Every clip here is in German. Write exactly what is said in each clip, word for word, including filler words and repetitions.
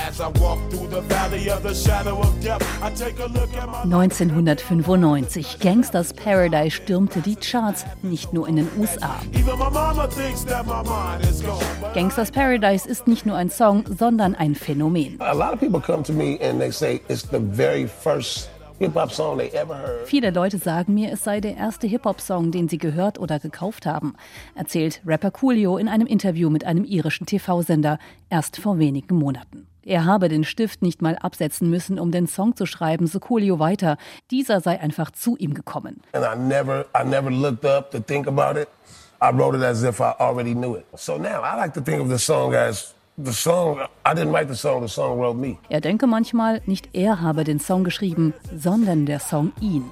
neunzehnhundertfünfundneunzig. Gangsta's Paradise stürmte die Charts, nicht nur in den U S A. Gangsta's Paradise ist nicht nur ein Song, sondern ein Phänomen. A lot of people come to me and they say it's the very first Hip-Hop-Song they ever heard. Viele Leute sagen mir, es sei der erste Hip-Hop-Song, den sie gehört oder gekauft haben, erzählt Rapper Coolio in einem Interview mit einem irischen T V-Sender erst vor wenigen Monaten. Er habe den Stift nicht mal absetzen müssen, um den Song zu schreiben, so Coolio weiter. Dieser sei einfach zu ihm gekommen. And I never, I never looked up to think about it. I wrote it as if I already knew it. So now I like to think of the song as the song. I didn't write the song, the song wrote me. Er denke manchmal, nicht er habe den Song geschrieben, sondern der Song ihn.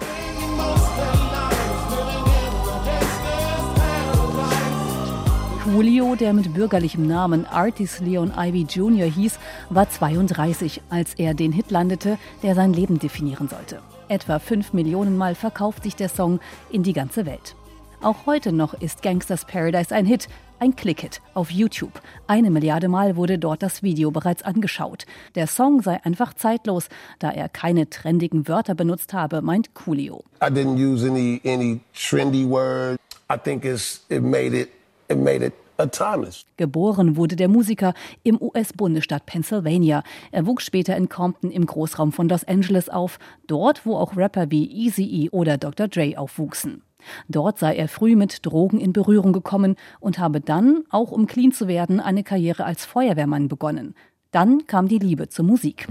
Coolio, der mit bürgerlichem Namen Artis Leon Ivy Junior hieß, war zweiunddreißig, als er den Hit landete, der sein Leben definieren sollte. Etwa fünf Millionen Mal verkauft sich der Song in die ganze Welt. Auch heute noch ist Gangsta's Paradise ein Hit, ein Klick-Hit auf YouTube. Eine Milliarde Mal wurde dort das Video bereits angeschaut. Der Song sei einfach zeitlos, da er keine trendigen Wörter benutzt habe, meint Coolio. I didn't use any any trendy word. I think it's it made it it made it a timeless. Geboren wurde der Musiker im U S-Bundesstaat Pennsylvania. Er wuchs später in Compton im Großraum von Los Angeles auf, dort, wo auch Rapper wie Eazy-E oder Doktor Dre aufwuchsen. Dort sei er früh mit Drogen in Berührung gekommen und habe dann, auch um clean zu werden, eine Karriere als Feuerwehrmann begonnen. Dann kam die Liebe zur Musik.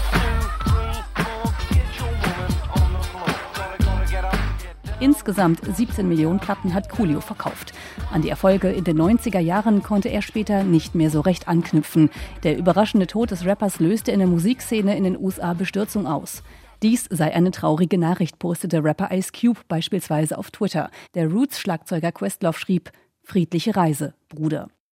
Insgesamt siebzehn Millionen Platten hat Coolio verkauft. An die Erfolge in den neunziger Jahren konnte er später nicht mehr so recht anknüpfen. Der überraschende Tod des Rappers löste in der Musikszene in den U S A Bestürzung aus. Dies sei eine traurige Nachricht, postete Rapper Ice Cube beispielsweise auf Twitter. Der Roots-Schlagzeuger Questlove schrieb: Friedliche Reise, Bruder.